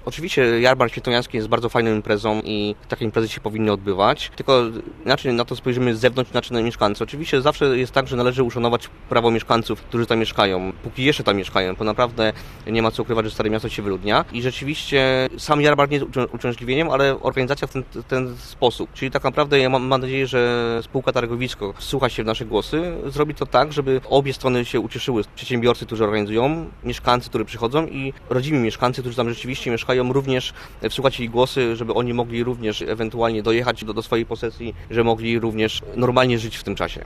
Oczywiście jarmark świętojański jest bardzo fajną imprezą i takie imprezy się powinny odbywać, tylko inaczej na to spojrzymy z zewnątrz, inaczej na mieszkańców. Oczywiście zawsze jest tak, że należy uszanować prawo mieszkańców, którzy tam mieszkają, póki jeszcze tam mieszkają, bo naprawdę nie ma co ukrywać, że Stare Miasto się wyludnia i rzeczywiście sam jarmark nie jest uczęśliwieniem, ale organizacja w ten sposób. Czyli tak naprawdę ja mam nadzieję, że spółka Targowisko wsłucha się w nasze głosy, zrobi to tak, żeby obie strony się ucieszyły. Przedsiębiorcy, którzy organizują, mieszkańcy, którzy przychodzą i rodzimi mieszkańcy, którzy tam rzeczywiście mieszkają, również wsłuchać ich głosy, żeby oni mogli również ewentualnie dojechać do swojej posesji, że mogli również normalnie żyć w tym czasie.